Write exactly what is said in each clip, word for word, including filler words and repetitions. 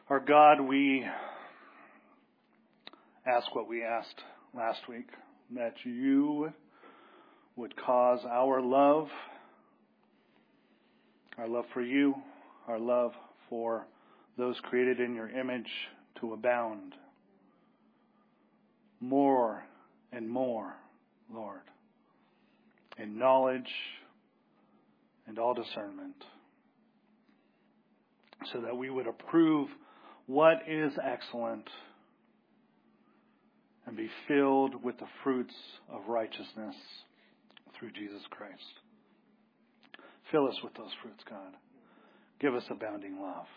Our God, we ask what we asked last week, that you would cause our love, our love for you, our love for those created in your image to abound more and more, Lord, in knowledge and all discernment, so that we would approve what is excellent and be filled with the fruits of righteousness through Jesus Christ. Fill us with those fruits, God. Give us abounding love.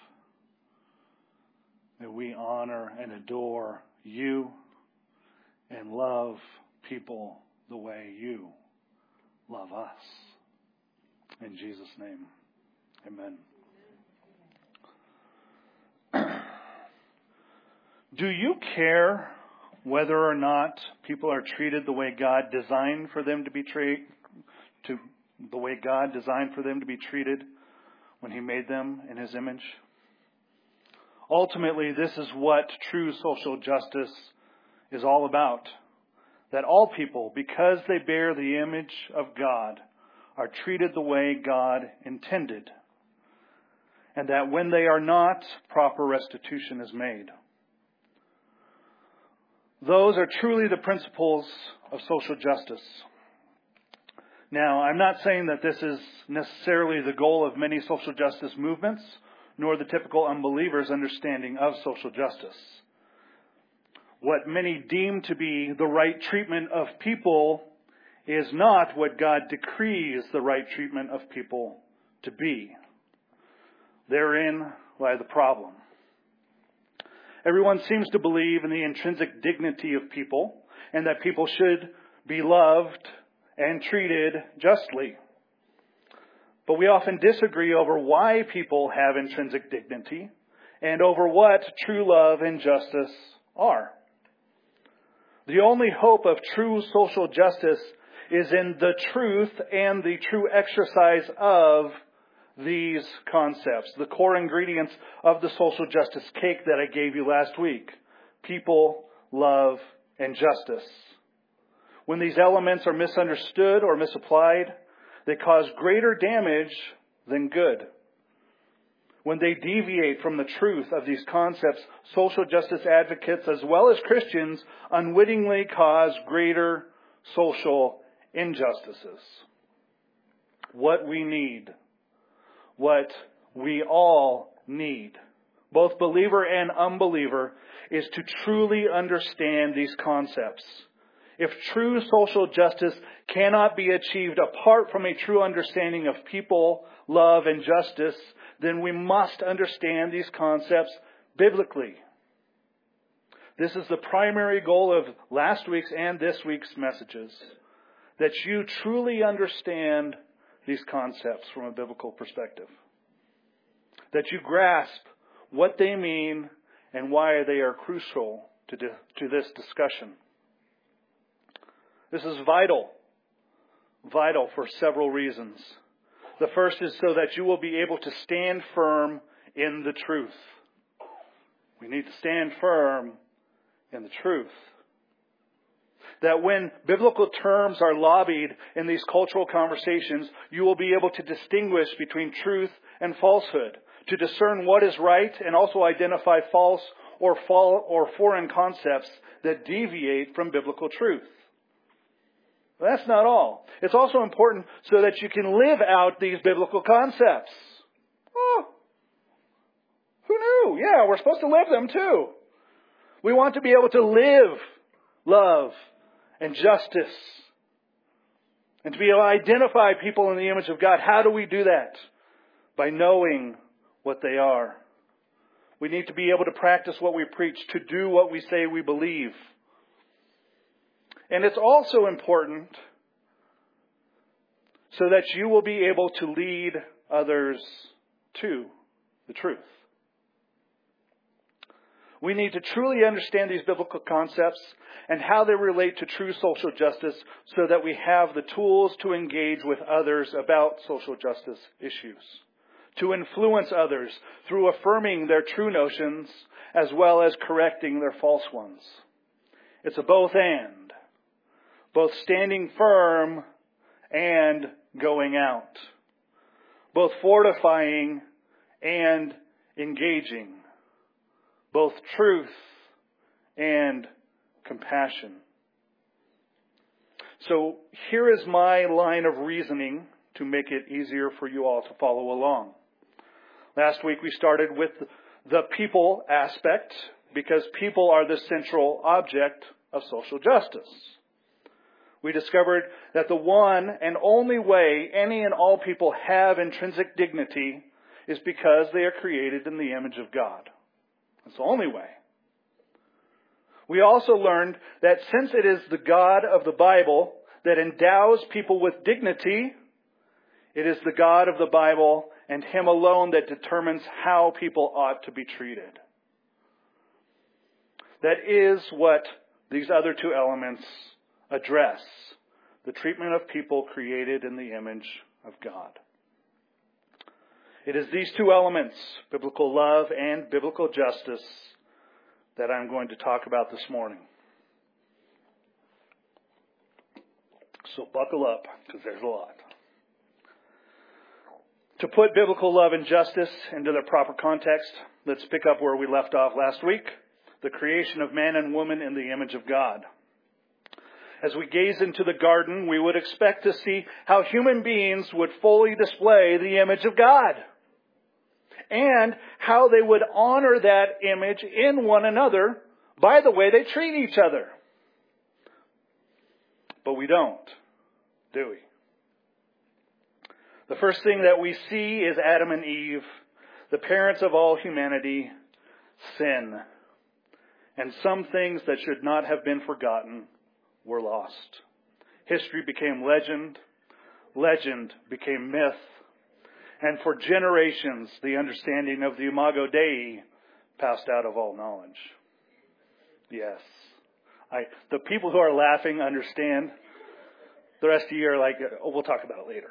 That we honor and adore you and love people the way you love us. In Jesus' name, amen. Do you care whether or not people are treated the way God designed for them to be treated, to the way God designed for them to be treated when He made them in His image? Ultimately, this is what true social justice is all about. That all people, because they bear the image of God, are treated the way God intended. And that when they are not, proper restitution is made. Those are truly the principles of social justice. Now, I'm not saying that this is necessarily the goal of many social justice movements, nor the typical unbeliever's understanding of social justice. What many deem to be the right treatment of people is not what God decrees the right treatment of people to be. Therein lie the problem. Everyone seems to believe in the intrinsic dignity of people and that people should be loved and treated justly. But we often disagree over why people have intrinsic dignity and over what true love and justice are. The only hope of true social justice is in the truth and the true exercise of these concepts, the core ingredients of the social justice cake that I gave you last week: people, love, and justice. When these elements are misunderstood or misapplied, they cause greater damage than good. When they deviate from the truth of these concepts, social justice advocates as well as Christians unwittingly cause greater social injustices. What we need, what we all need, both believer and unbeliever, is to truly understand these concepts. If true social justice cannot be achieved apart from a true understanding of people, love, and justice, then we must understand these concepts biblically. This is the primary goal of last week's and this week's messages, that you truly understand these concepts from a biblical perspective, that you grasp what they mean and why they are crucial to, di- to this discussion. This is vital, vital for several reasons. The first is so that you will be able to stand firm in the truth. We need to stand firm in the truth. That when biblical terms are lobbied in these cultural conversations, you will be able to distinguish between truth and falsehood, to discern what is right and also identify false or fall or foreign concepts that deviate from biblical truth. But that's not all. It's also important so that you can live out these biblical concepts. Oh, who knew? Yeah, we're supposed to live them too. We want to be able to live love and justice, and to be able to identify people in the image of God. How do we do that? By knowing what they are. We need to be able to practice what we preach, to do what we say we believe. And it's also important so that you will be able to lead others to the truth. We need to truly understand these biblical concepts and how they relate to true social justice so that we have the tools to engage with others about social justice issues, to influence others through affirming their true notions as well as correcting their false ones. It's a both and. Both standing firm and going out. Both fortifying and engaging. Both truth and compassion. So here is my line of reasoning to make it easier for you all to follow along. Last week we started with the people aspect because people are the central object of social justice. We discovered that the one and only way any and all people have intrinsic dignity is because they are created in the image of God. That's the only way. We also learned that since it is the God of the Bible that endows people with dignity, it is the God of the Bible and Him alone that determines how people ought to be treated. That is what these other two elements address. The treatment of people created in the image of God. It is these two elements, biblical love and biblical justice, that I'm going to talk about this morning. So buckle up, because there's a lot. To put biblical love and justice into their proper context, let's pick up where we left off last week. The creation of man and woman in the image of God. As we gaze into the garden, we would expect to see how human beings would fully display the image of God. And how they would honor that image in one another by the way they treat each other. But we don't, do we? The first thing that we see is Adam and Eve, the parents of all humanity, sin. And some things that should not have been forgotten were lost. History became legend. Legend became myth. And for generations, the understanding of the Imago Dei passed out of all knowledge. Yes. I, the people who are laughing understand. The rest of you are like, oh, we'll talk about it later.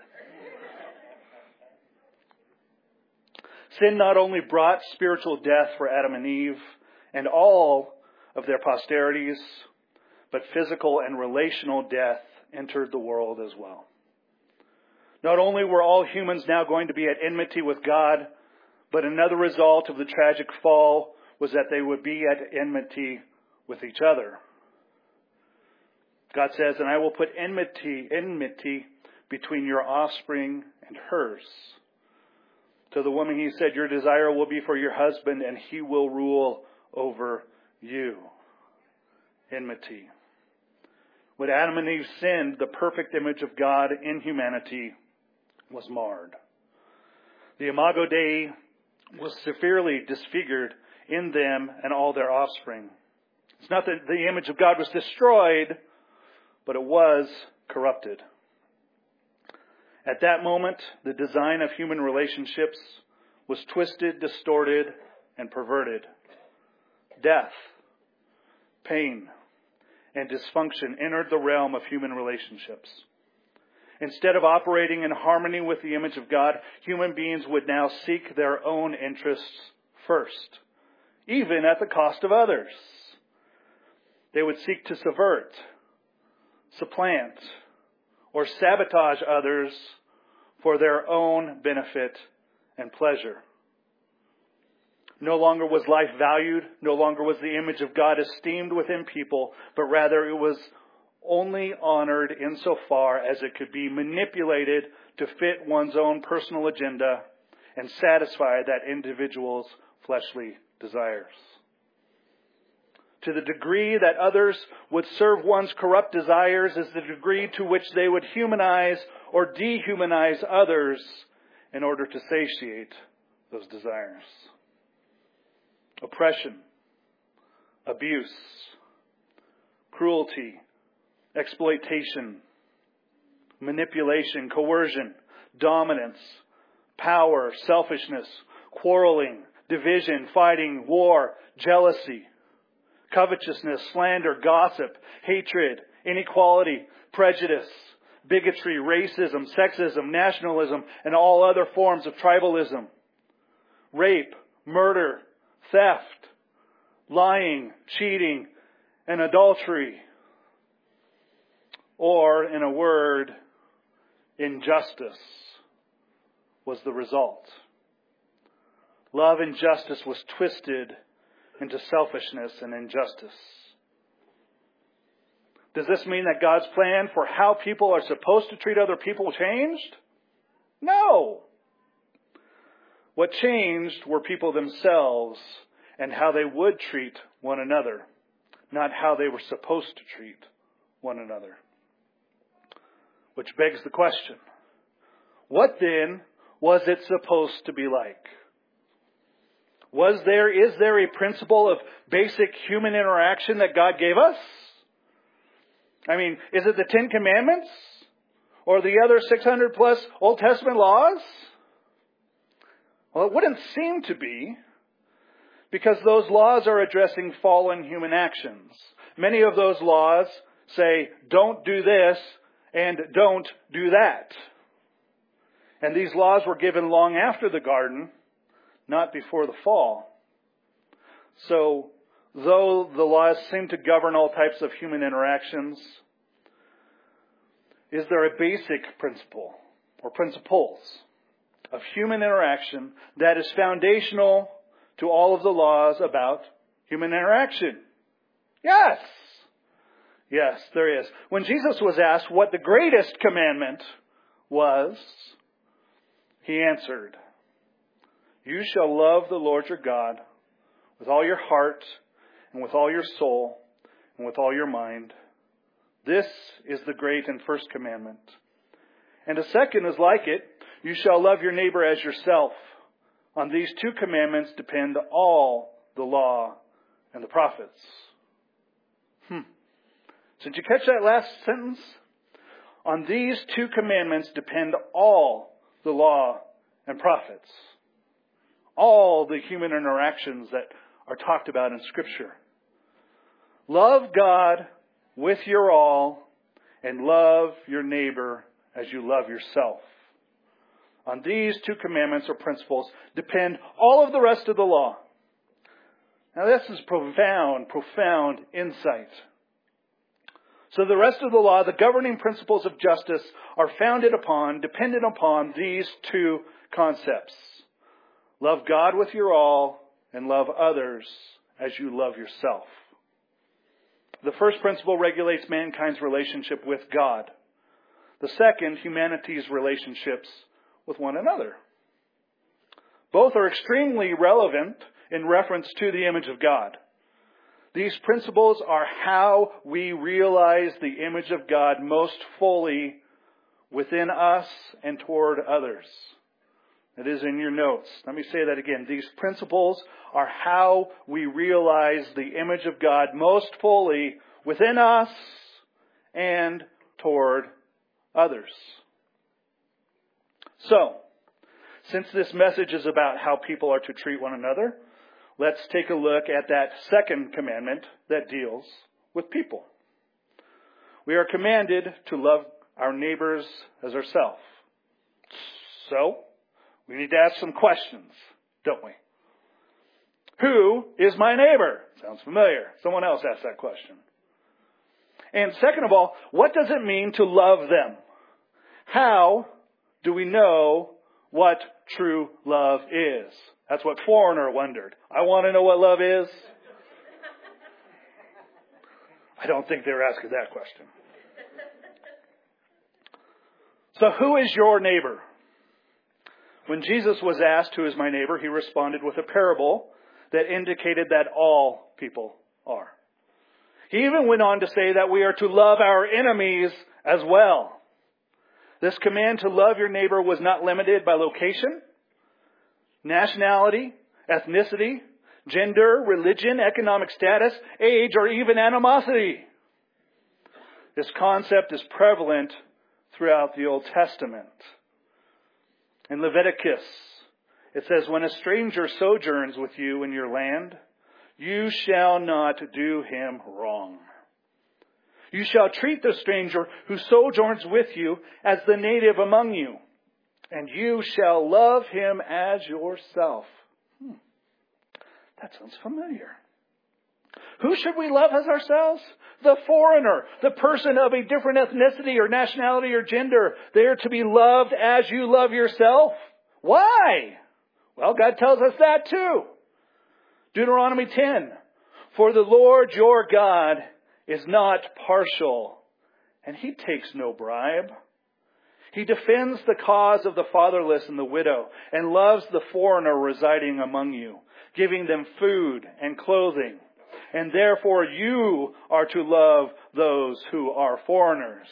Sin not only brought spiritual death for Adam and Eve and all of their posterities, but physical and relational death entered the world as well. Not only were all humans now going to be at enmity with God, but another result of the tragic fall was that they would be at enmity with each other. God says, and I will put enmity, enmity between your offspring and hers. To the woman he said, your desire will be for your husband and he will rule over you. Enmity. When Adam and Eve sinned, the perfect image of God in humanity was marred. The Imago Dei was severely disfigured in them and all their offspring. It's not that the image of God was destroyed, but it was corrupted. At that moment, the design of human relationships was twisted, distorted, and perverted. Death, pain, and dysfunction entered the realm of human relationships. Instead of operating in harmony with the image of God, human beings would now seek their own interests first, even at the cost of others. They would seek to subvert, supplant, or sabotage others for their own benefit and pleasure. No longer was life valued, no longer was the image of God esteemed within people, but rather it was only honored insofar as it could be manipulated to fit one's own personal agenda and satisfy that individual's fleshly desires. To the degree that others would serve one's corrupt desires is the degree to which they would humanize or dehumanize others in order to satiate those desires. Oppression, abuse, cruelty, exploitation, manipulation, coercion, dominance, power, selfishness, quarreling, division, fighting, war, jealousy, covetousness, slander, gossip, hatred, inequality, prejudice, bigotry, racism, sexism, nationalism, and all other forms of tribalism, rape, murder, theft, lying, cheating, and adultery. Or, in a word, injustice was the result. Love and justice was twisted into selfishness and injustice. Does this mean that God's plan for how people are supposed to treat other people changed? No. What changed were people themselves and how they would treat one another, not how they were supposed to treat one another. Which begs the question, what then was it supposed to be like? Was there, is there a principle of basic human interaction that God gave us? I mean, is it the Ten Commandments? Or the other six hundred plus Old Testament laws? Well, it wouldn't seem to be, because those laws are addressing fallen human actions. Many of those laws say, don't do this and don't do that. And these laws were given long after the garden, not before the fall. So, though the laws seem to govern all types of human interactions, is there a basic principle or principles of human interaction that is foundational to all of the laws about human interaction? Yes. Yes, there is. When Jesus was asked what the greatest commandment was, He answered, "You shall love the Lord your God with all your heart and with all your soul and with all your mind. This is the great and first commandment. And a second is like it. You shall love your neighbor as yourself. On these two commandments depend all the law and the prophets." Hmm. So did you catch that last sentence? On these two commandments depend all the law and prophets. All the human interactions that are talked about in Scripture. Love God with your all and love your neighbor as you love yourself. On these two commandments or principles depend all of the rest of the law. Now this is profound, profound insight. So the rest of the law, the governing principles of justice, are founded upon, dependent upon these two concepts. Love God with your all and love others as you love yourself. The first principle regulates mankind's relationship with God. The second, humanity's relationships with one another. Both are extremely relevant in reference to the image of God. These principles are how we realize the image of God most fully within us and toward others. It is in your notes. Let me say that again. These principles are how we realize the image of God most fully within us and toward others. So, since this message is about how people are to treat one another, let's take a look at that second commandment that deals with people. We are commanded to love our neighbors as ourselves. So, we need to ask some questions, don't we? Who is my neighbor? Sounds familiar. Someone else asked that question. And second of all, what does it mean to love them? How do we know what true love is? That's what Foreigner wondered. I want to know what love is. I don't think they were asking that question. So who is your neighbor? When Jesus was asked, who is my neighbor, he responded with a parable that indicated that all people are. He even went on to say that we are to love our enemies as well. This command to love your neighbor was not limited by location, nationality, ethnicity, gender, religion, economic status, age, or even animosity. This concept is prevalent throughout the Old Testament. In Leviticus, it says, when a stranger sojourns with you in your land, you shall not do him wrong. You shall treat the stranger who sojourns with you as the native among you, and you shall love him as yourself. That sounds familiar. Who should we love as ourselves? The foreigner, the person of a different ethnicity or nationality or gender. They are to be loved as you love yourself. Why? Well, God tells us that too. Deuteronomy ten. For the Lord your God is not partial, and He takes no bribe. He defends the cause of the fatherless and the widow, and loves the foreigner residing among you, giving them food and clothing. And therefore you are to love those who are foreigners.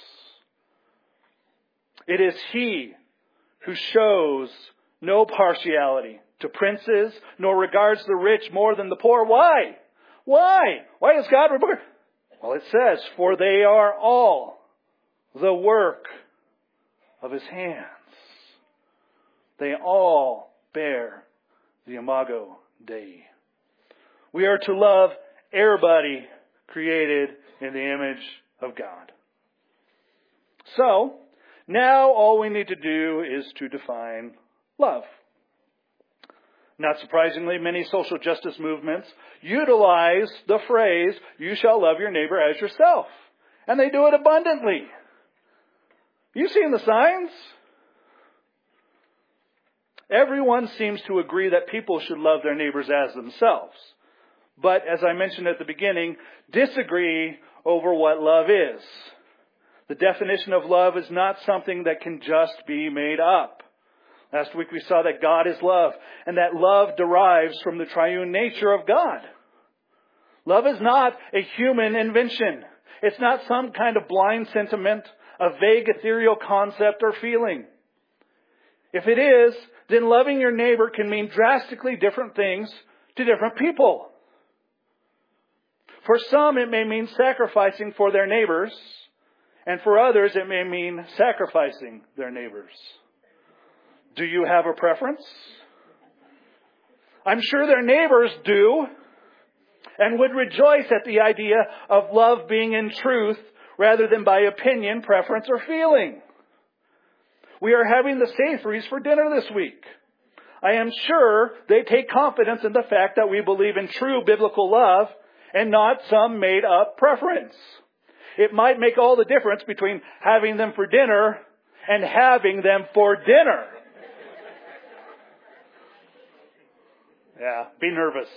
It is He who shows no partiality to princes, nor regards the rich more than the poor. Why? Why? Why does God regard? Well, it says, for they are all the work of His hands. They all bear the Imago Dei. We are to love everybody created in the image of God. So, now all we need to do is to define love. Not surprisingly, many social justice movements utilize the phrase, you shall love your neighbor as yourself. And they do it abundantly. You've seen the signs. Everyone seems to agree that people should love their neighbors as themselves. But as I mentioned at the beginning, disagree over what love is. The definition of love is not something that can just be made up. Last week we saw that God is love, and that love derives from the triune nature of God. Love is not a human invention. It's not some kind of blind sentiment, a vague ethereal concept or feeling. If it is, then loving your neighbor can mean drastically different things to different people. For some, it may mean sacrificing for their neighbors, and for others, it may mean sacrificing their neighbors. Do you have a preference? I'm sure their neighbors do, and would rejoice at the idea of love being in truth rather than by opinion, preference, or feeling. We are having the Saferies for dinner this week. I am sure they take confidence in the fact that we believe in true biblical love and not some made-up preference. It might make all the difference between having them for dinner and having them for dinner. Yeah, be nervous.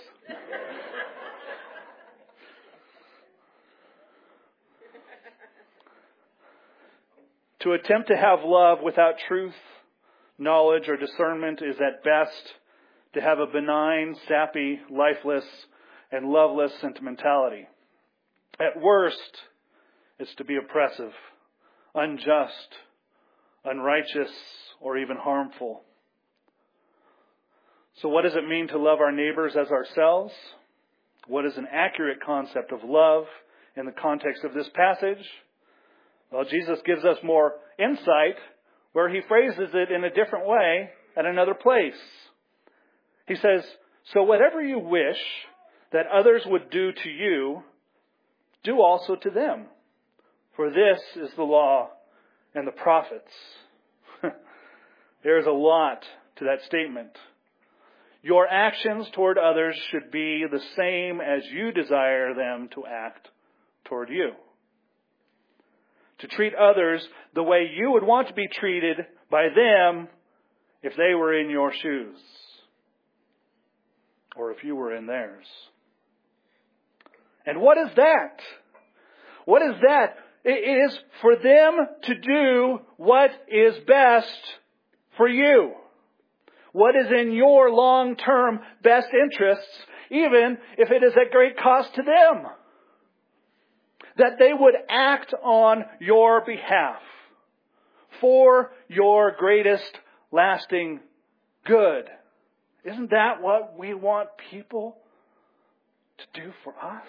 To attempt to have love without truth, knowledge, or discernment is at best to have a benign, sappy, lifeless, and loveless sentimentality. At worst, it's to be oppressive, unjust, unrighteous, or even harmful. So what does it mean to love our neighbors as ourselves? What is an accurate concept of love in the context of this passage? Well, Jesus gives us more insight where He phrases it in a different way at another place. He says, so whatever you wish that others would do to you, do also to them. For this is the law and the prophets. There's a lot to that statement. Your actions toward others should be the same as you desire them to act toward you. To treat others the way you would want to be treated by them if they were in your shoes. Or if you were in theirs. And what is that? What is that? It is for them to do what is best for you. What is in your long-term best interests, even if it is at great cost to them. That they would act on your behalf for your greatest lasting good. Isn't that what we want people to do for us?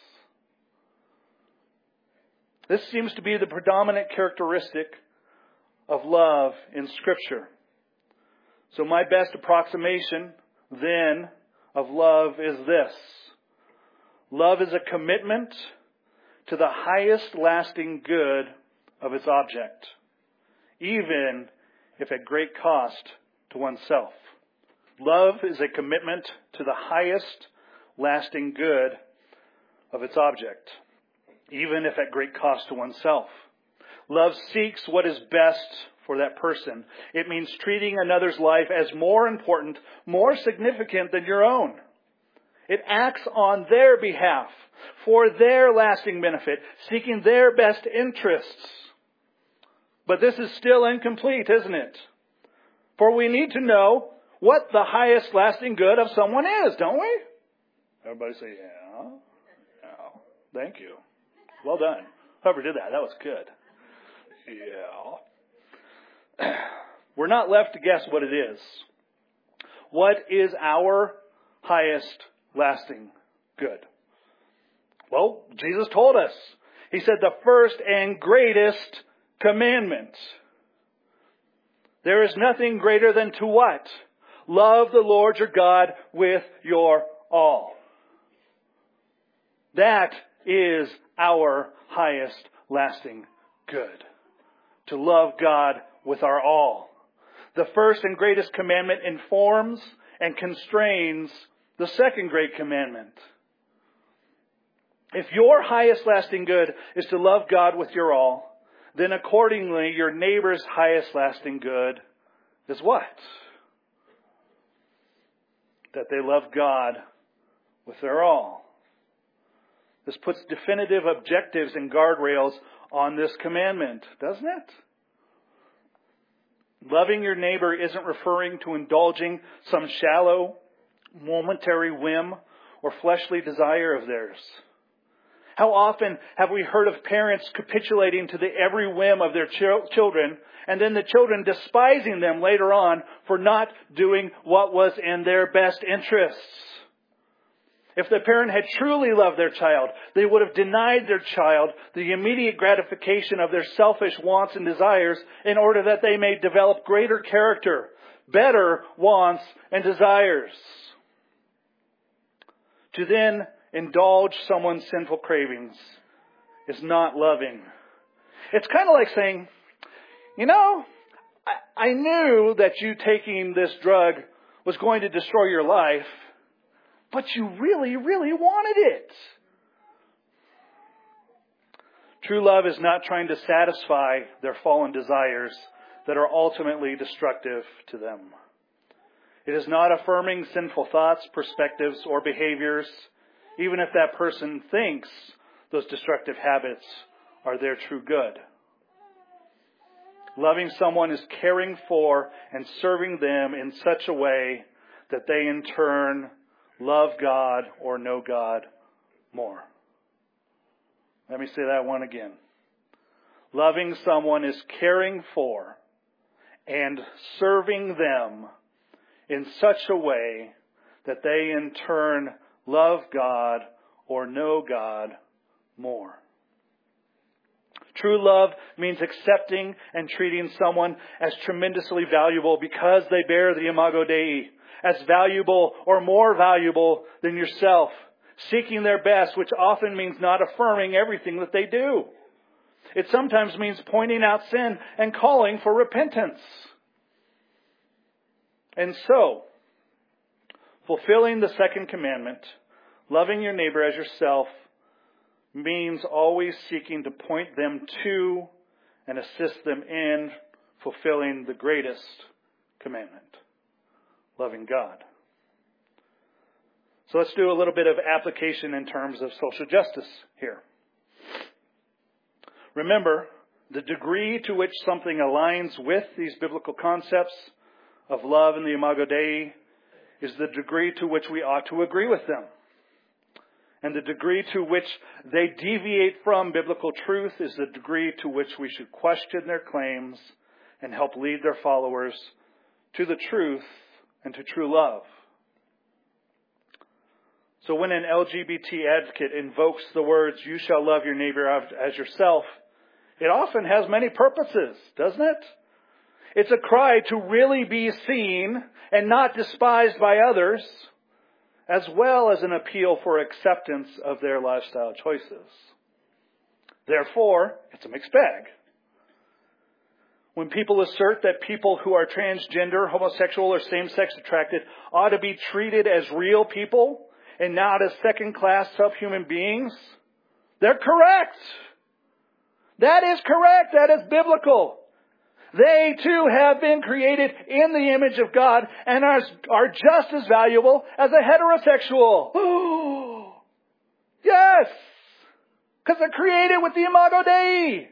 This seems to be the predominant characteristic of love in Scripture. So my best approximation, then, of love is this. Love is a commitment to the highest lasting good of its object, even if at great cost to oneself. Love is a commitment to the highest lasting good of its object, even if at great cost to oneself. Love seeks what is best for that person. It means treating another's life as more important, more significant than your own. It acts on their behalf, for their lasting benefit, seeking their best interests. But this is still incomplete, isn't it? For we need to know what the highest lasting good of someone is, don't we? Everybody say, yeah. Yeah. Thank you. Well done. Whoever did that, that was good. Yeah. We're not left to guess what it is. What is our highest lasting good? Well, Jesus told us. He said the first and greatest commandment. There is nothing greater than to what? Love the Lord your God with your all. That is our highest lasting good. To love God with our all. The first and greatest commandment informs and constrains the second great commandment. If your highest lasting good is to love God with your all, then accordingly your neighbor's highest lasting good is what? That they love God with their all. This puts definitive objectives and guardrails on this commandment, doesn't it? Loving your neighbor isn't referring to indulging some shallow, momentary whim or fleshly desire of theirs. How often have we heard of parents capitulating to the every whim of their ch- children and then the children despising them later on for not doing what was in their best interests? If the parent had truly loved their child, they would have denied their child the immediate gratification of their selfish wants and desires in order that they may develop greater character, better wants and desires. To then indulge someone's sinful cravings is not loving. It's kind of like saying, you know, I, I knew that you taking this drug was going to destroy your life, but you really, really wanted it. True love is not trying to satisfy their fallen desires that are ultimately destructive to them. It is not affirming sinful thoughts, perspectives, or behaviors, even if that person thinks those destructive habits are their true good. Loving someone is caring for and serving them in such a way that they in turn love God or know God more. Let me say that one again. Loving someone is caring for and serving them in such a way that they in turn love God or know God more. True love means accepting and treating someone as tremendously valuable because they bear the Imago Dei, as valuable or more valuable than yourself, seeking their best, which often means not affirming everything that they do. It sometimes means pointing out sin and calling for repentance. And so, fulfilling the second commandment, loving your neighbor as yourself, means always seeking to point them to and assist them in fulfilling the greatest commandment, loving God. So let's do a little bit of application in terms of social justice here. Remember, the degree to which something aligns with these biblical concepts of love and the Imago Dei is the degree to which we ought to agree with them. And the degree to which they deviate from biblical truth is the degree to which we should question their claims and help lead their followers to the truth and to true love. So when an L G B T advocate invokes the words, "You shall love your neighbor as yourself," it often has many purposes, doesn't it? It's a cry to really be seen and not despised by others, as well as an appeal for acceptance of their lifestyle choices. Therefore, it's a mixed bag. When people assert that people who are transgender, homosexual, or same-sex attracted ought to be treated as real people and not as second-class subhuman beings, they're correct. That is correct. That is biblical. They too have been created in the image of God and are, are just as valuable as a heterosexual. Yes! Because they're created with the Imago Dei.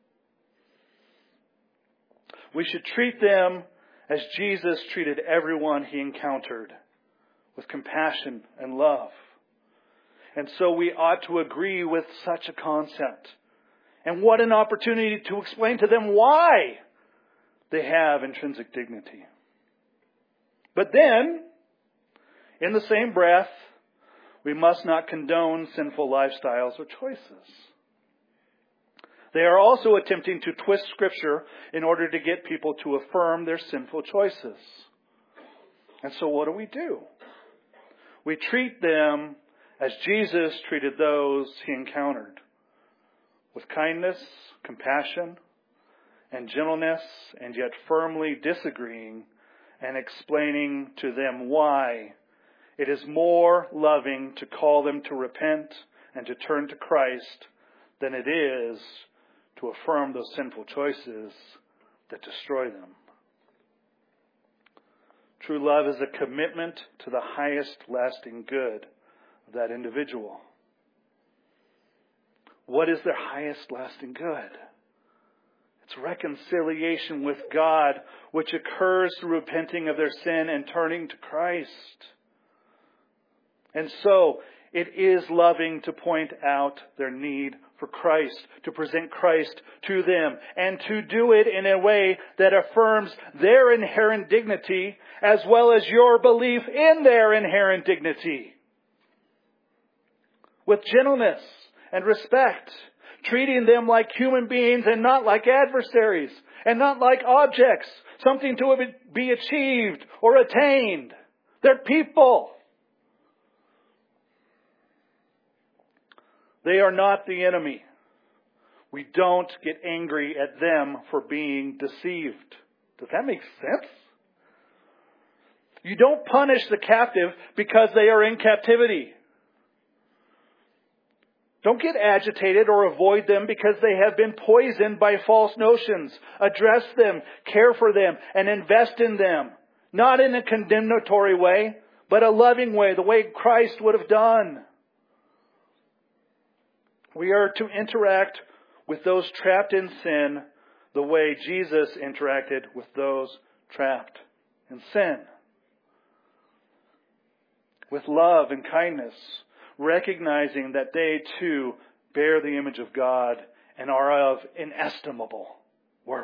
We should treat them as Jesus treated everyone He encountered, with compassion and love. And so we ought to agree with such a concept. And what an opportunity to explain to them why they have intrinsic dignity. But then, in the same breath, we must not condone sinful lifestyles or choices. They are also attempting to twist Scripture in order to get people to affirm their sinful choices. And so what do we do? We treat them as Jesus treated those He encountered, with kindness, compassion, and gentleness, and yet firmly disagreeing and explaining to them why it is more loving to call them to repent and to turn to Christ than it is to affirm those sinful choices that destroy them. True love is a commitment to the highest lasting good of that individual. What is their highest lasting good? It's reconciliation with God, which occurs through repenting of their sin and turning to Christ. And so, it is loving to point out their need for Christ, to present Christ to them, and to do it in a way that affirms their inherent dignity as well as your belief in their inherent dignity. With gentleness and respect, treating them like human beings and not like adversaries, and not like objects, something to be achieved or attained. They're people. They are not the enemy. We don't get angry at them for being deceived. Does that make sense? You don't punish the captive because they are in captivity. Don't get agitated or avoid them because they have been poisoned by false notions. Address them, care for them, and invest in them. Not in a condemnatory way, but a loving way, the way Christ would have done. We are to interact with those trapped in sin the way Jesus interacted with those trapped in sin. With love and kindness, recognizing that they too bear the image of God and are of inestimable worth.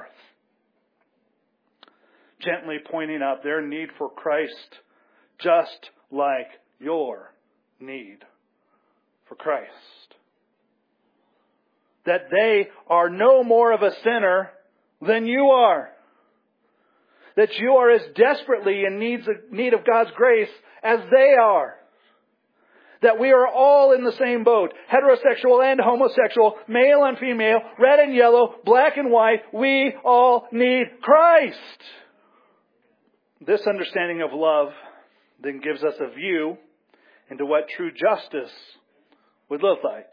Gently pointing out their need for Christ, just like your need for Christ. That they are no more of a sinner than you are. That you are as desperately in need of God's grace as they are. That we are all in the same boat. Heterosexual and homosexual, male and female, red and yellow, black and white. We all need Christ. This understanding of love then gives us a view into what true justice would look like.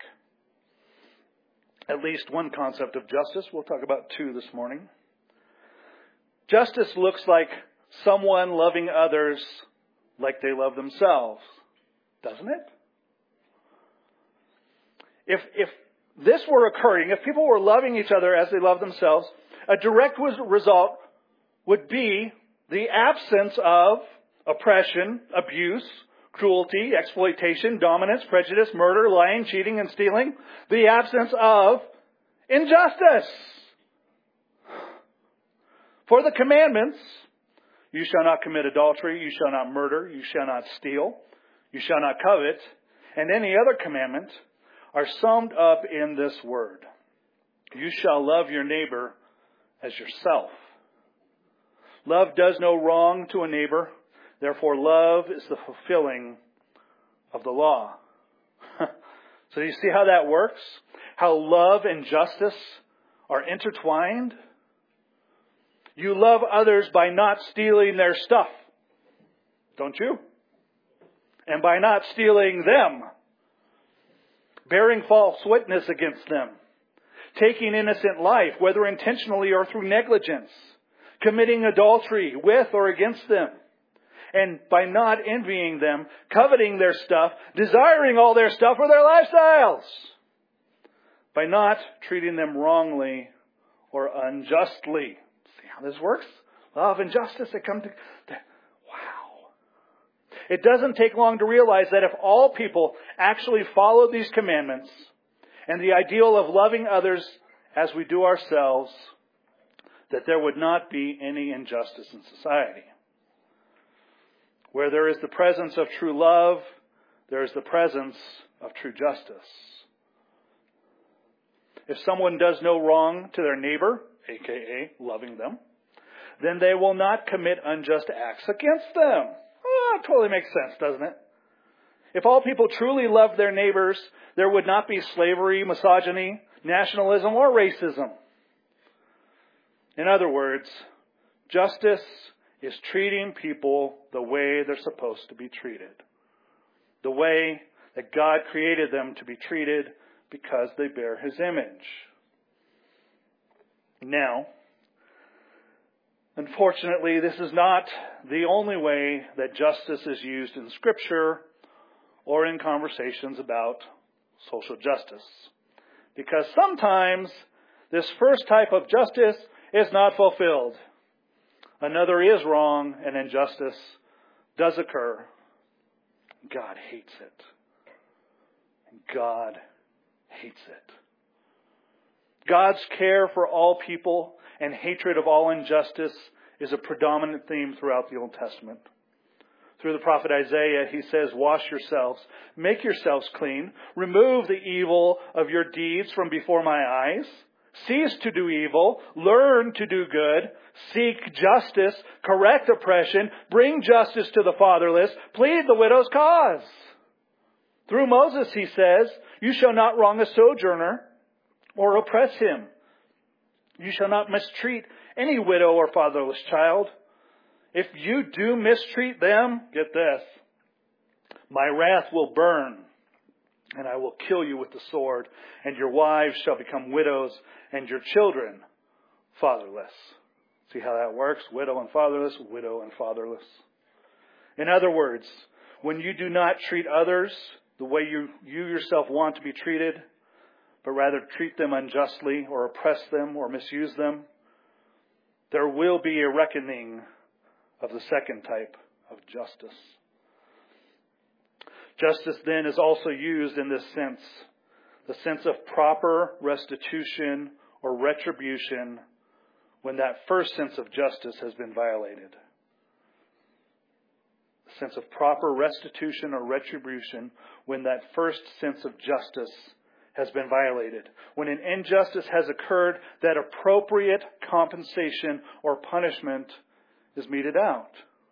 At least one concept of justice. We'll talk about two this morning. Justice looks like someone loving others like they love themselves, doesn't it? If if this were occurring, if people were loving each other as they love themselves, a direct result would be the absence of oppression, abuse, cruelty, exploitation, dominance, prejudice, murder, lying, cheating, and stealing. The absence of injustice. For the commandments, you shall not commit adultery, you shall not murder, you shall not steal, you shall not covet, and any other commandment are summed up in this word. You shall love your neighbor as yourself. Love does no wrong to a neighbor. Therefore, love is the fulfilling of the law. So you see how that works? How love and justice are intertwined? You love others by not stealing their stuff, don't you? and by not stealing them, bearing false witness against them, taking innocent life, whether intentionally or through negligence, committing adultery with or against them, and by not envying them, coveting their stuff, desiring all their stuff or their lifestyles, by not treating them wrongly or unjustly. See how this works? Love and justice, they come to... Wow. It doesn't take long to realize that if all people actually followed these commandments and the ideal of loving others as we do ourselves, that there would not be any injustice in society. Where there is the presence of true love, there is the presence of true justice. If someone does no wrong to their neighbor, aka loving them, then they will not commit unjust acts against them. Oh, that totally makes sense, doesn't it? If all people truly loved their neighbors, there would not be slavery, misogyny, nationalism, or racism. In other words, justice is treating people the way they're supposed to be treated. The way that God created them to be treated because they bear His image. Now, unfortunately, this is not the only way that justice is used in Scripture or in conversations about social justice. Because sometimes this first type of justice is not fulfilled. Another is wrong, and injustice does occur. God hates it. God hates it. God's care for all people and hatred of all injustice is a predominant theme throughout the Old Testament. Through the prophet Isaiah, he says, "Wash yourselves, make yourselves clean, remove the evil of your deeds from before my eyes. Cease to do evil, learn to do good, seek justice, correct oppression, bring justice to the fatherless, plead the widow's cause." Through Moses, he says, "You shall not wrong a sojourner or oppress him. You shall not mistreat any widow or fatherless child. If you do mistreat them," get this, "my wrath will burn, and I will kill you with the sword, and your wives shall become widows, and your children fatherless." See how that works? Widow and fatherless, widow and fatherless. In other words, when you do not treat others the way you, you yourself want to be treated, but rather treat them unjustly or oppress them or misuse them, there will be a reckoning of the second type of justice. Justice then is also used in this sense, the sense of proper restitution or retribution when that first sense of justice has been violated. The sense of proper restitution or retribution when that first sense of justice has been violated. When an injustice has occurred, that appropriate compensation or punishment is meted out.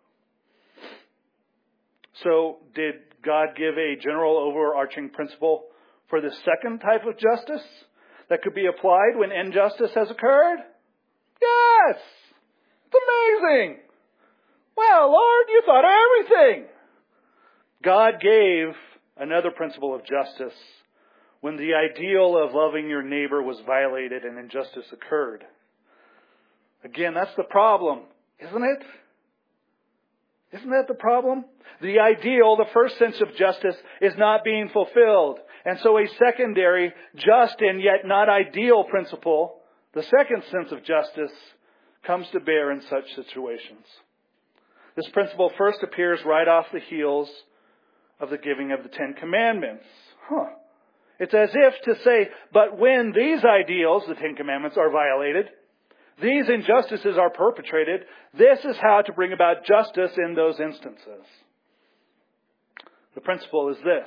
So, did God give a general overarching principle for the second type of justice that could be applied when injustice has occurred? Yes! It's amazing! Well, Lord, you thought of everything! God gave another principle of justice when the ideal of loving your neighbor was violated and injustice occurred. Again, that's the problem, isn't it? Isn't that the problem? The ideal, the first sense of justice, is not being fulfilled. And so a secondary, just and yet not ideal principle, the second sense of justice, comes to bear in such situations. This principle first appears right off the heels of the giving of the Ten Commandments. Huh. It's as if to say, but when these ideals, the Ten Commandments, are violated, these injustices are perpetrated, this is how to bring about justice in those instances. The principle is this: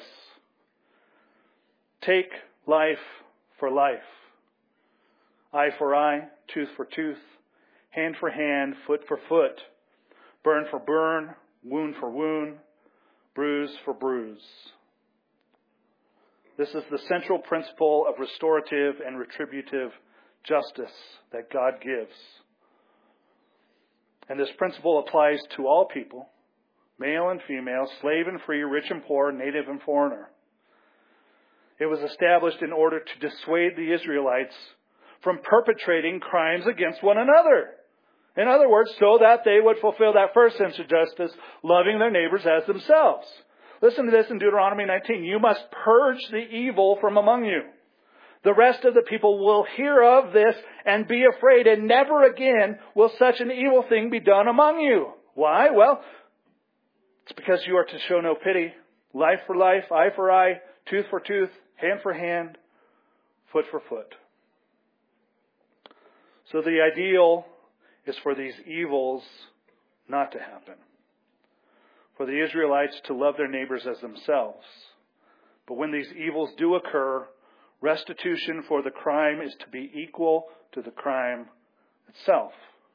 take life for life. Eye for eye, tooth for tooth, hand for hand, foot for foot, burn for burn, wound for wound, bruise for bruise. This is the central principle of restorative and retributive justice that God gives. And this principle applies to all people, male and female, slave and free, rich and poor, native and foreigner. It was established in order to dissuade the Israelites from perpetrating crimes against one another. In other words, so that they would fulfill that first sense of justice, loving their neighbors as themselves. Listen to this in Deuteronomy nineteen. You must purge the evil from among you. The rest of the people will hear of this and be afraid, and never again will such an evil thing be done among you. Why? Well, it's because you are to show no pity. Life for life, eye for eye, tooth for tooth, hand for hand, foot for foot. So the ideal is for these evils not to happen. For the Israelites to love their neighbors as themselves. But when these evils do occur, restitution for the crime is to be equal to the crime itself.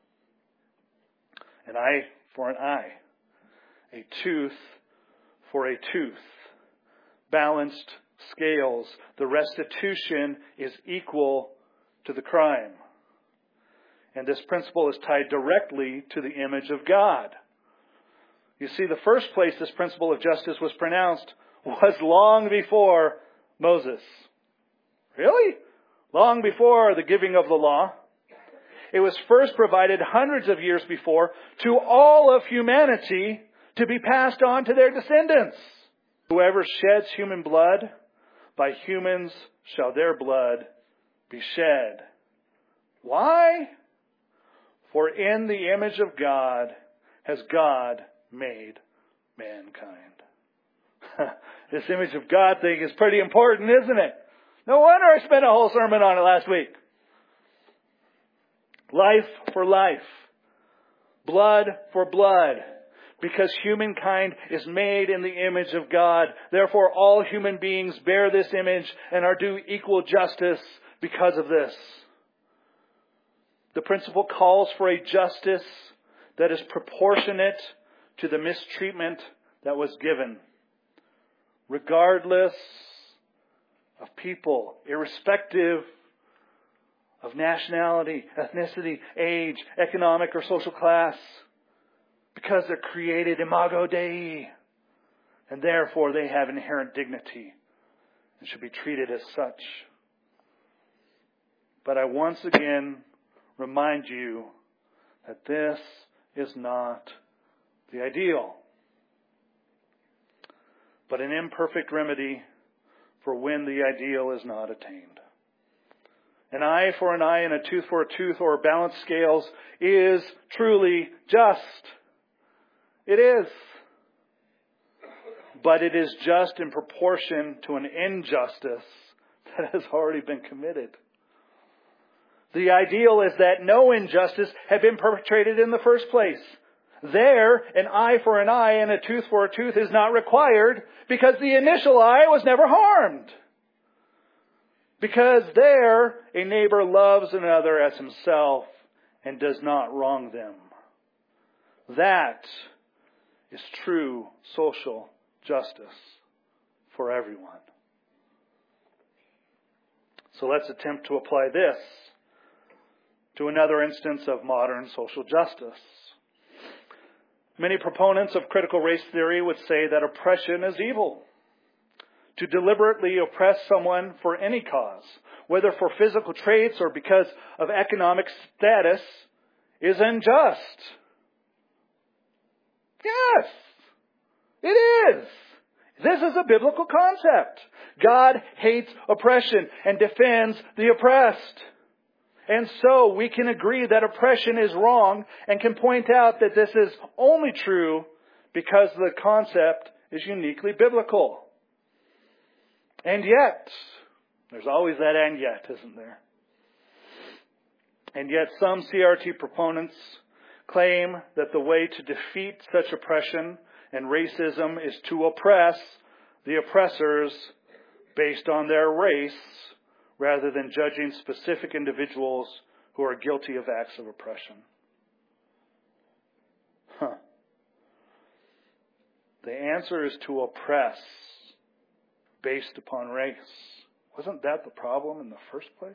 An eye for an eye. A tooth for a tooth. Balanced scales. The restitution is equal to the crime. And this principle is tied directly to the image of God. You see, the first place this principle of justice was pronounced was long before Moses. Really? Long before the giving of the law. It was first provided hundreds of years before to all of humanity to be passed on to their descendants. Whoever sheds human blood, by humans shall their blood be shed. Why? For in the image of God has God made mankind. This image of God thing is pretty important, isn't it? No wonder I spent a whole sermon on it last week. Life for life. Blood for blood. Because humankind is made in the image of God. Therefore, all human beings bear this image and are due equal justice because of this. The principle calls for a justice that is proportionate to the mistreatment that was given. Regardless of people, irrespective of nationality, ethnicity, age, economic or social class. Because they're created imago Dei. And therefore they have inherent dignity and should be treated as such. But I once again remind you that this is not the ideal, but an imperfect remedy for when the ideal is not attained. An eye for an eye and a tooth for a tooth, or balanced scales, is truly just. It is. But it is just in proportion to an injustice that has already been committed. The ideal is that no injustice had been perpetrated in the first place. There, an eye for an eye and a tooth for a tooth is not required because the initial eye was never harmed. Because there, a neighbor loves another as himself and does not wrong them. That is true social justice for everyone. So let's attempt to apply this to another instance of modern social justice. Many proponents of critical race theory would say that oppression is evil. To deliberately oppress someone for any cause, whether for physical traits or because of economic status, is unjust. Yes, it is. This is a biblical concept. God hates oppression and defends the oppressed. And so we can agree that oppression is wrong and can point out that this is only true because the concept is uniquely biblical. And yet, there's always that and yet, isn't there? And yet some C R T proponents claim that the way to defeat such oppression and racism is to oppress the oppressors based on their race, rather than judging specific individuals who are guilty of acts of oppression. Huh. The answer is to oppress based upon race. Wasn't that the problem in the first place?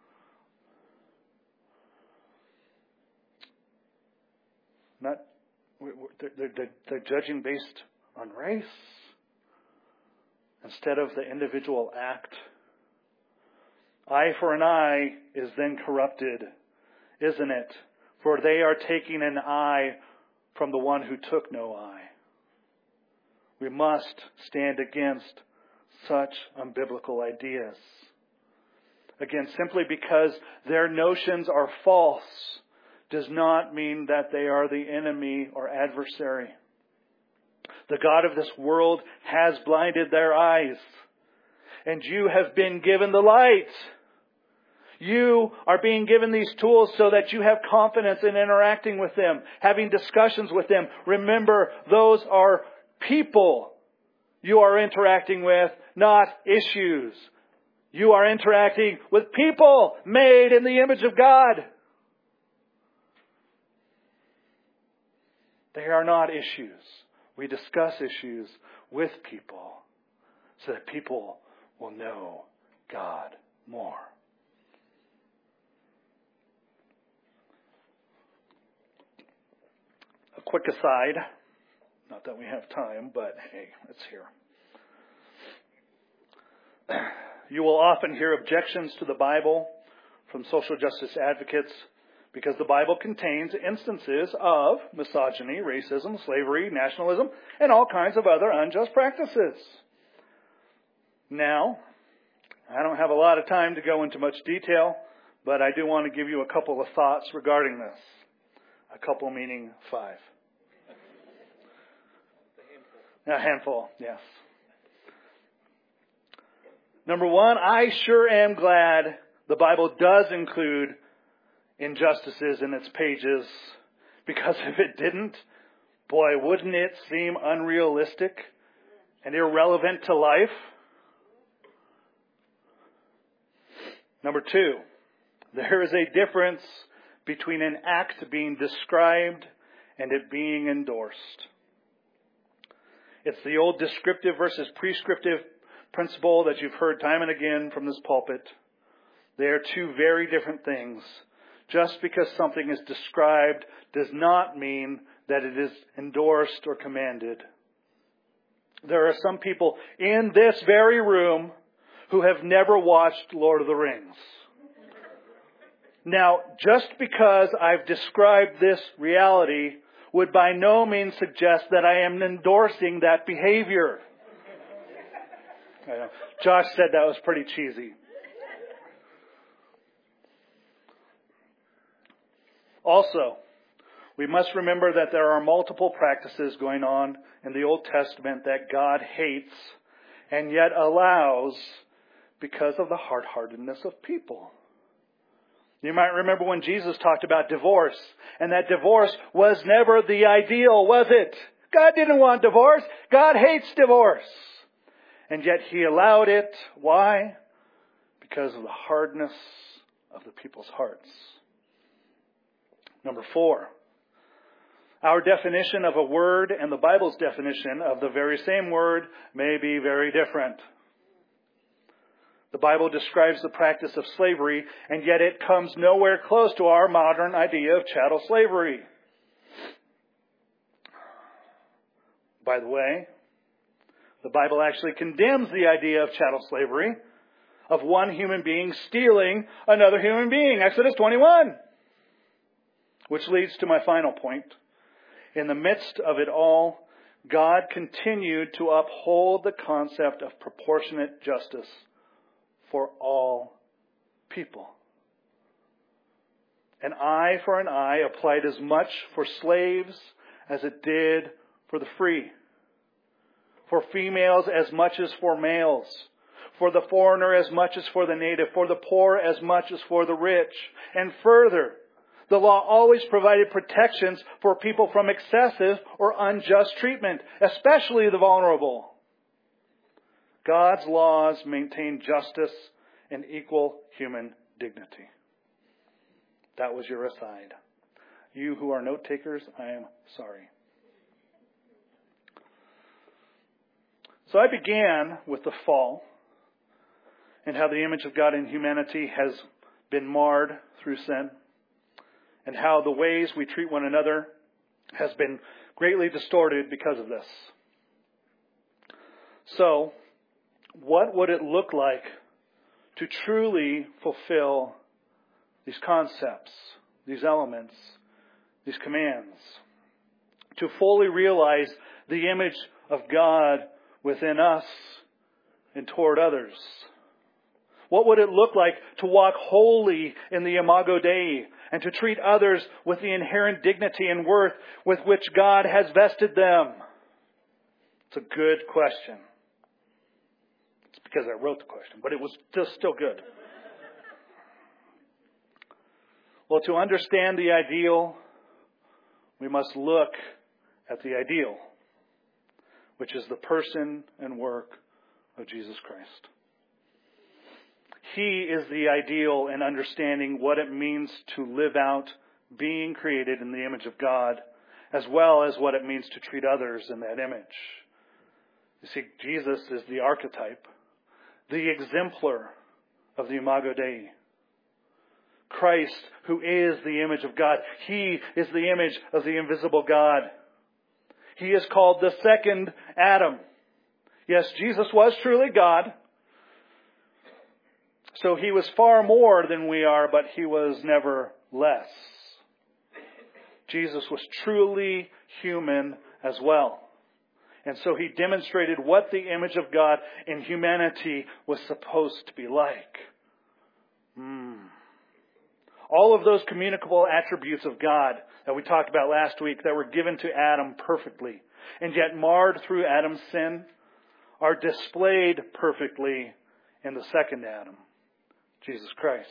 Not they're, they're, they're judging based on race instead of the individual act. Eye for an eye is then corrupted, isn't it? For they are taking an eye from the one who took no eye. We must stand against such unbiblical ideas. Again, simply because their notions are false does not mean that they are the enemy or adversary. The God of this world has blinded their eyes, and you have been given the light. You are being given these tools so that you have confidence in interacting with them, having discussions with them. Remember, those are people you are interacting with, not issues. You are interacting with people made in the image of God. They are not issues. We discuss issues with people so that people will know God more. A quick aside, not that we have time, but hey, it's here. You will often hear objections to the Bible from social justice advocates because the Bible contains instances of misogyny, racism, slavery, nationalism, and all kinds of other unjust practices. Now, I don't have a lot of time to go into much detail, but I do want to give you a couple of thoughts regarding this. A couple meaning five. A handful, yes. Number one, I sure am glad the Bible does include injustices in its pages, because if it didn't, boy, wouldn't it seem unrealistic and irrelevant to life? Number two, there is a difference between an act being described and it being endorsed. It's the old descriptive versus prescriptive principle that you've heard time and again from this pulpit. They are two very different things. Just because something is described does not mean that it is endorsed or commanded. There are some people in this very room who have never watched Lord of the Rings. Now, just because I've described this reality would by no means suggest that I am endorsing that behavior. I know. Josh said that was pretty cheesy. Also, we must remember that there are multiple practices going on in the Old Testament that God hates and yet allows because of the hard-heartedness of people. You might remember when Jesus talked about divorce, and that divorce was never the ideal, was it? God didn't want divorce. God hates divorce. And yet He allowed it. Why? Because of the hardness of the people's hearts. Number four, our definition of a word and the Bible's definition of the very same word may be very different. The Bible describes the practice of slavery, and yet it comes nowhere close to our modern idea of chattel slavery. By the way, the Bible actually condemns the idea of chattel slavery, of one human being stealing another human being. Exodus twenty-one. Which leads to my final point. In the midst of it all, God continued to uphold the concept of proportionate justice for all people. An eye for an eye applied as much for slaves as it did for the free. For females as much as for males. For the foreigner as much as for the native. For the poor as much as for the rich. And further, the law always provided protections for people from excessive or unjust treatment, especially the vulnerable. God's laws maintain justice and equal human dignity. That was your aside. You who are note takers, I am sorry. So I began with the fall and how the image of God in humanity has been marred through sin, and how the ways we treat one another has been greatly distorted because of this. So, what would it look like to truly fulfill these concepts, these elements, these commands? To fully realize the image of God within us and toward others? What would it look like to walk wholly in the Imago Dei and to treat others with the inherent dignity and worth with which God has vested them? It's a good question. It's because I wrote the question, but it was just still good. Well, to understand the ideal, we must look at the ideal, which is the person and work of Jesus Christ. He is the ideal in understanding what it means to live out being created in the image of God, as well as what it means to treat others in that image. You see, Jesus is the archetype, the exemplar of the Imago Dei. Christ, who is the image of God, He is the image of the invisible God. He is called the second Adam. Yes, Jesus was truly God. So He was far more than we are, but He was never less. Jesus was truly human as well. And so He demonstrated what the image of God in humanity was supposed to be like. Mm. All of those communicable attributes of God that we talked about last week that were given to Adam perfectly and yet marred through Adam's sin are displayed perfectly in the second Adam, Jesus Christ.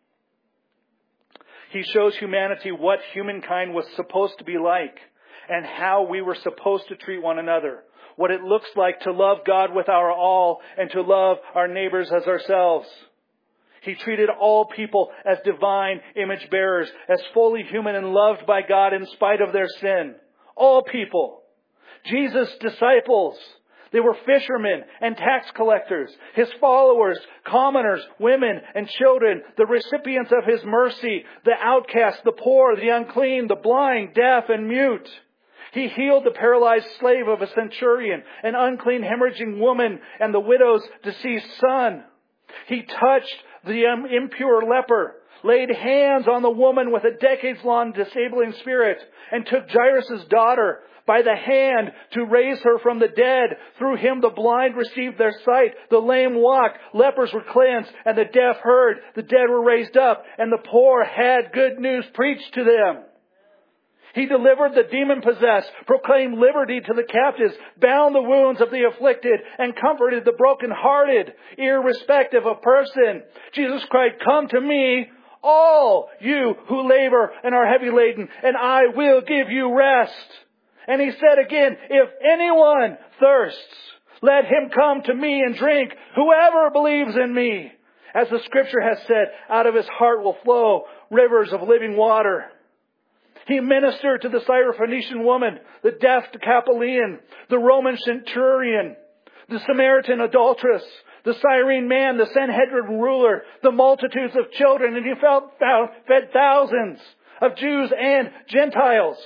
He shows humanity what humankind was supposed to be like and how we were supposed to treat one another, what it looks like to love God with our all and to love our neighbors as ourselves. He treated all people as divine image bearers, as fully human and loved by God in spite of their sin. All people. Jesus' disciples, they were fishermen and tax collectors. His followers, commoners, women and children, the recipients of His mercy, the outcast, the poor, the unclean, the blind, deaf and mute. He healed the paralyzed slave of a centurion, an unclean hemorrhaging woman, and the widow's deceased son. He touched the impure leper, laid hands on the woman with a decades-long disabling spirit, and took Jairus' daughter by the hand to raise her from the dead. Through Him the blind received their sight, the lame walked, lepers were cleansed, and the deaf heard, the dead were raised up, and the poor had good news preached to them. He delivered the demon-possessed, proclaimed liberty to the captives, bound the wounds of the afflicted, and comforted the brokenhearted, irrespective of person. Jesus cried, "Come to me, all you who labor and are heavy laden, and I will give you rest." And He said again, "If anyone thirsts, let him come to me and drink. Whoever believes in me, as the Scripture has said, out of his heart will flow rivers of living water." He ministered to the Syrophoenician woman, the deaf Capelian, the Roman centurion, the Samaritan adulteress, the Cyrene man, the Sanhedrin ruler, the multitudes of children, and He fed thousands of Jews and Gentiles.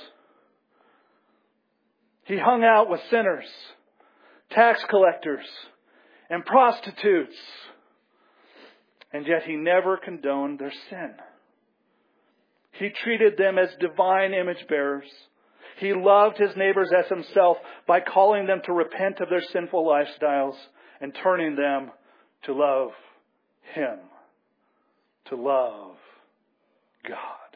He hung out with sinners, tax collectors, and prostitutes, and yet He never condoned their sin. He treated them as divine image bearers. He loved His neighbors as Himself by calling them to repent of their sinful lifestyles and turning them to love Him, to love God.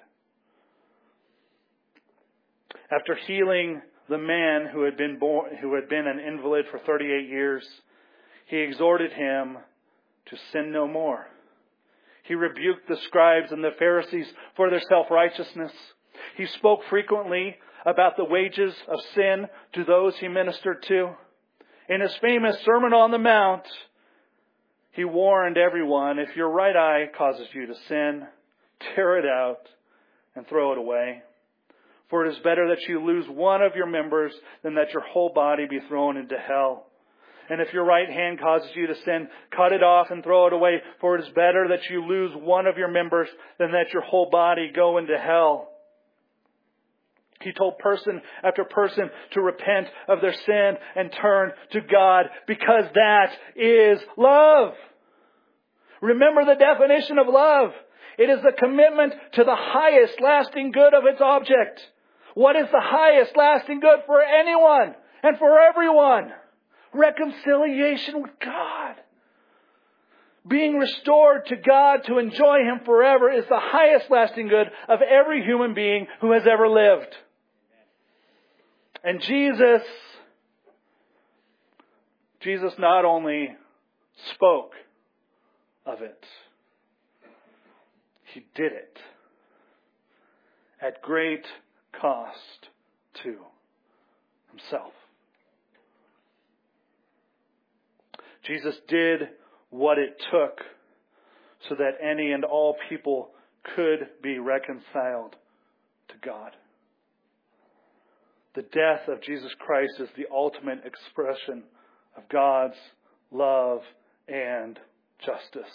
After healing the man who had been born, who had been an invalid for thirty-eight years, He exhorted him to sin no more. He rebuked the scribes and the Pharisees for their self-righteousness. He spoke frequently about the wages of sin to those He ministered to. In His famous Sermon on the Mount, He warned everyone, if your right eye causes you to sin, tear it out and throw it away. For it is better that you lose one of your members than that your whole body be thrown into hell. And if your right hand causes you to sin, cut it off and throw it away. For it is better that you lose one of your members than that your whole body go into hell. He told person after person to repent of their sin and turn to God, because that is love. Remember the definition of love. It is the commitment to the highest lasting good of its object. What is the highest lasting good for anyone and for everyone? Reconciliation with God. Being restored to God to enjoy Him forever is the highest lasting good of every human being who has ever lived. And Jesus, Jesus not only spoke of it, He did it at great cost to Himself. Jesus did what it took so that any and all people could be reconciled to God. The death of Jesus Christ is the ultimate expression of God's love and justice.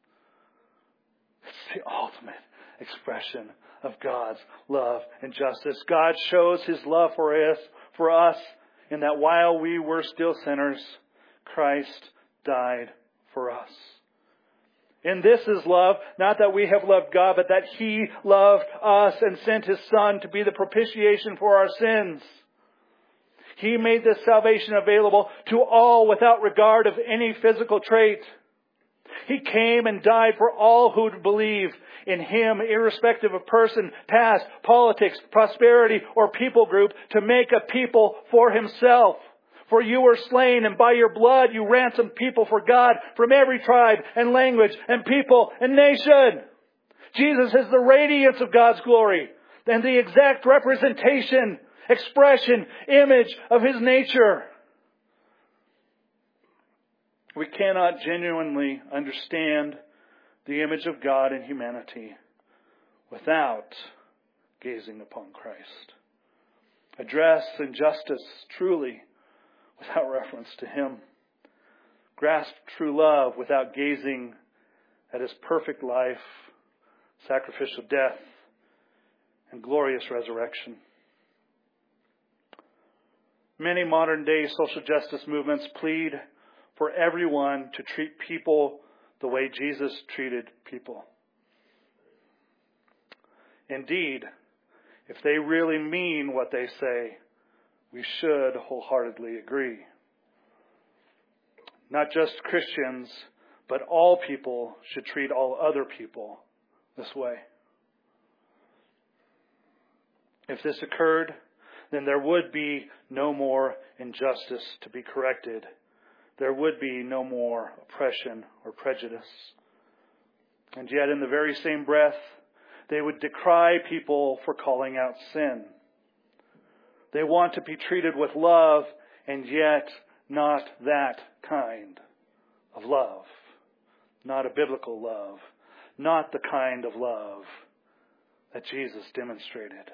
It's the ultimate expression of God's love and justice. God shows His love for us, for us in that while we were still sinners, Christ died for us. And this is love, not that we have loved God, but that He loved us and sent His Son to be the propitiation for our sins. He made this salvation available to all without regard of any physical trait. He came and died for all who would believe in Him, irrespective of person, past, politics, prosperity, or people group, to make a people for Himself. For you were slain, and by your blood you ransomed people for God from every tribe and language and people and nation. Jesus is the radiance of God's glory and the exact representation, expression, image of His nature. We cannot genuinely understand the image of God in humanity without gazing upon Christ. Address injustice truly without reference to Him. Grasp true love without gazing at His perfect life, sacrificial death, and glorious resurrection. Many modern day social justice movements plead for everyone to treat people the way Jesus treated people. Indeed, if they really mean what they say, we should wholeheartedly agree. Not just Christians, but all people should treat all other people this way. If this occurred, then there would be no more injustice to be corrected. There would be no more oppression or prejudice. And yet in the very same breath, they would decry people for calling out sin. They want to be treated with love, and yet not that kind of love. Not a biblical love. Not the kind of love that Jesus demonstrated.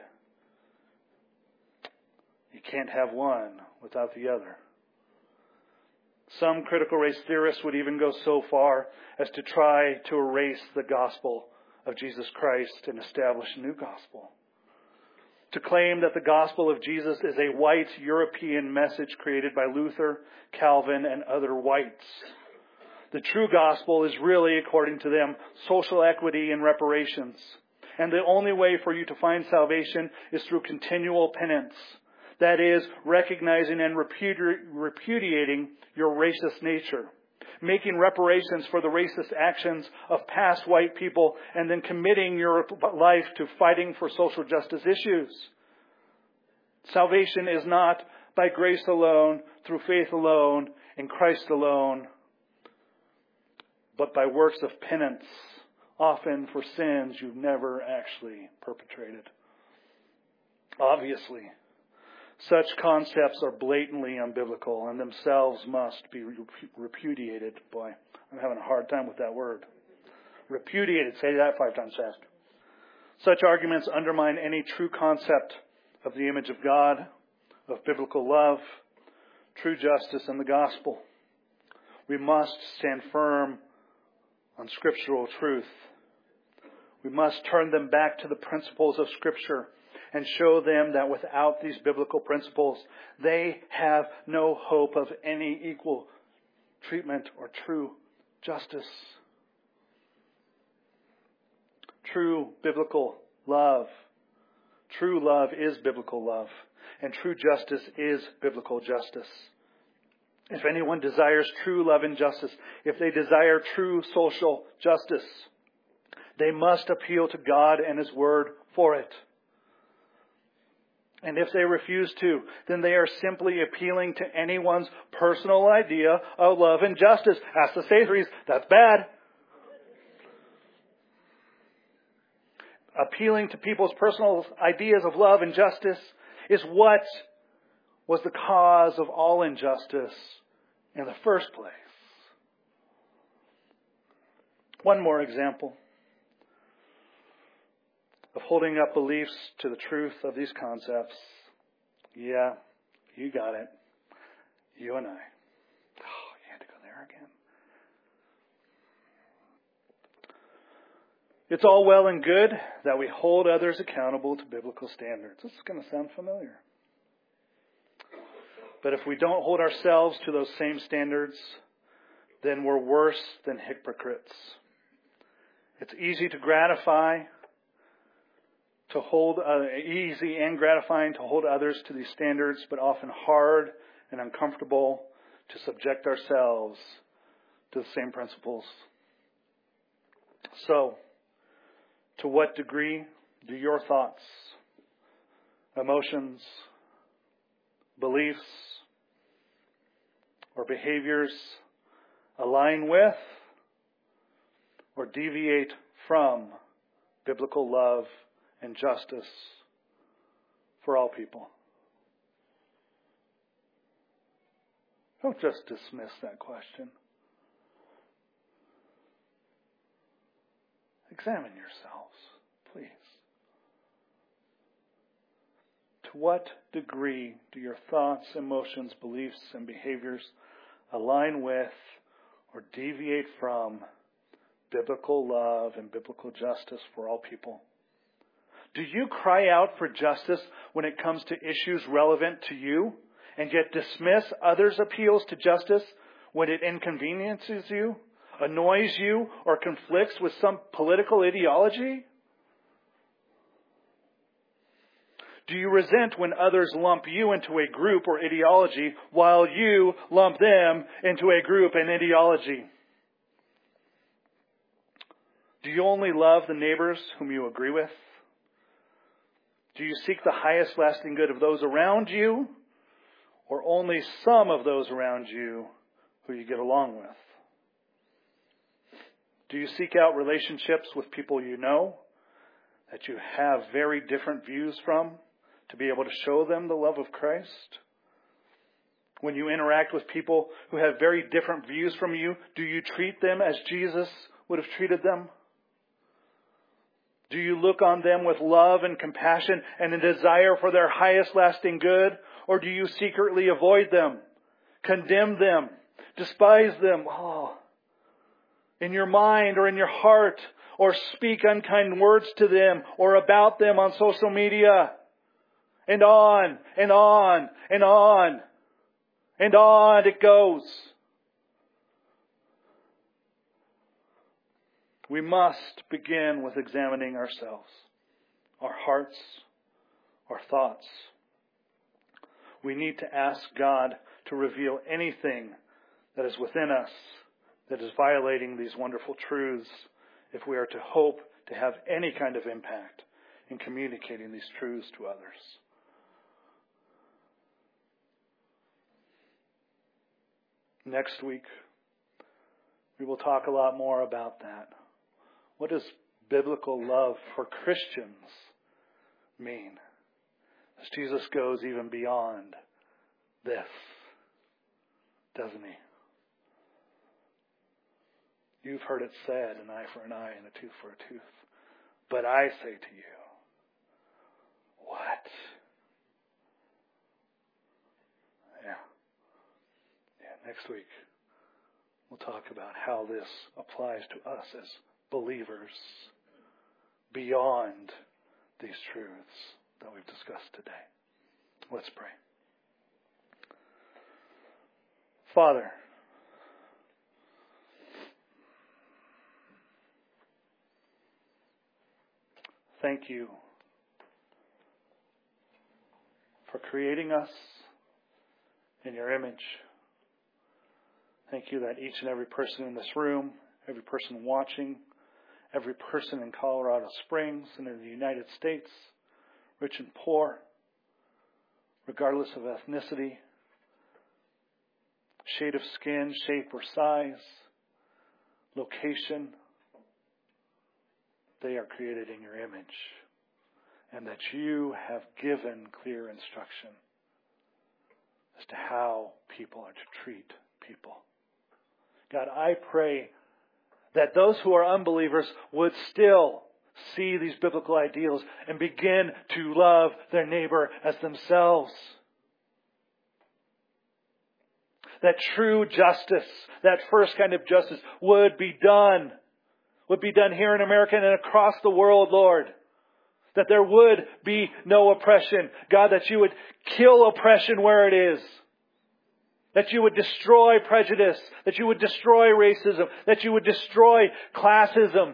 You can't have one without the other. Some critical race theorists would even go so far as to try to erase the gospel of Jesus Christ and establish a new gospel. To claim that the gospel of Jesus is a white European message created by Luther, Calvin, and other whites. The true gospel is really, according to them, social equity and reparations. And the only way for you to find salvation is through continual penance. That is, recognizing and repudi- repudiating your racist nature. Making reparations for the racist actions of past white people, and then committing your life to fighting for social justice issues. Salvation is not by grace alone, through faith alone, in Christ alone, but by works of penance, often for sins you've never actually perpetrated. Obviously, such concepts are blatantly unbiblical and themselves must be repudiated. Boy, I'm having a hard time with that word. Repudiated. Say that five times fast. Such arguments undermine any true concept of the image of God, of biblical love, true justice, and the gospel. We must stand firm on scriptural truth. We must turn them back to the principles of Scripture and show them that without these biblical principles, they have no hope of any equal treatment or true justice. True biblical love. True love is biblical love. And true justice is biblical justice. If anyone desires true love and justice, if they desire true social justice, they must appeal to God and His Word for it. And if they refuse to, then they are simply appealing to anyone's personal idea of love and justice. Ask the Satharies, that's bad. Appealing to people's personal ideas of love and justice is what was the cause of all injustice in the first place. One more example of holding up beliefs to the truth of these concepts. Yeah, you got it. You and I. Oh, you had to go there again. It's all well and good that we hold others accountable to biblical standards. This is going to sound familiar. But if we don't hold ourselves to those same standards, then we're worse than hypocrites. It's easy to gratify, to hold, uh, easy and gratifying to hold others to these standards, but often hard and uncomfortable to subject ourselves to the same principles. So, to what degree do your thoughts, emotions, beliefs, or behaviors align with or deviate from biblical love and justice for all people? Don't just dismiss that question. Examine yourselves, please. To what degree do your thoughts, emotions, beliefs, and behaviors align with or deviate from biblical love and biblical justice for all people? Do you cry out for justice when it comes to issues relevant to you, and yet dismiss others' appeals to justice when it inconveniences you, annoys you, or conflicts with some political ideology? Do you resent when others lump you into a group or ideology while you lump them into a group and ideology? Do you only love the neighbors whom you agree with? Do you seek the highest lasting good of those around you, or only some of those around you who you get along with? Do you seek out relationships with people you know that you have very different views from to be able to show them the love of Christ? When you interact with people who have very different views from you, do you treat them as Jesus would have treated them? Do you look on them with love and compassion and a desire for their highest lasting good? Or do you secretly avoid them, condemn them, despise them, oh, in your mind or in your heart, or speak unkind words to them or about them on social media? And on, and on, and on, and on it goes. We must begin with examining ourselves, our hearts, our thoughts. We need to ask God to reveal anything that is within us that is violating these wonderful truths if we are to hope to have any kind of impact in communicating these truths to others. Next week, we will talk a lot more about that. What does biblical love for Christians mean? As Jesus goes even beyond this, doesn't he? You've heard it said, an eye for an eye and a tooth for a tooth. But I say to you, what? Yeah. Yeah, next week we'll talk about how this applies to us as believers beyond these truths. that we've discussed today. Let's pray. Father, thank you for creating us in your image. Thank you that each and every person in this room, every person watching, every person in Colorado Springs and in the United States, rich and poor, regardless of ethnicity, shade of skin, shape or size, location, they are created in your image, and that you have given clear instruction as to how people are to treat people. God, I pray that those who are unbelievers would still see these biblical ideals and begin to love their neighbor as themselves. That true justice, that first kind of justice, would be done. Would be done here in America and across the world, Lord. That there would be no oppression. God, that you would kill oppression where it is. That you would destroy prejudice. That you would destroy racism. That you would destroy classism.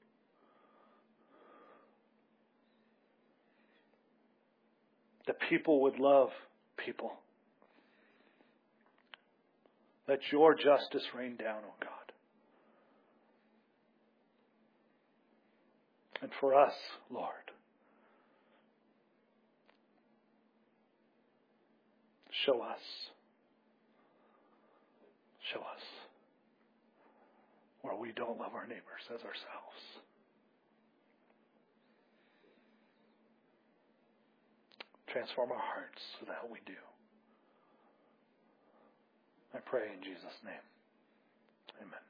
That people would love people. Let your justice rain down, O God. And for us, Lord, show us, show us where we don't love our neighbors as ourselves. Transform our hearts so that we do. I pray in Jesus' name. Amen.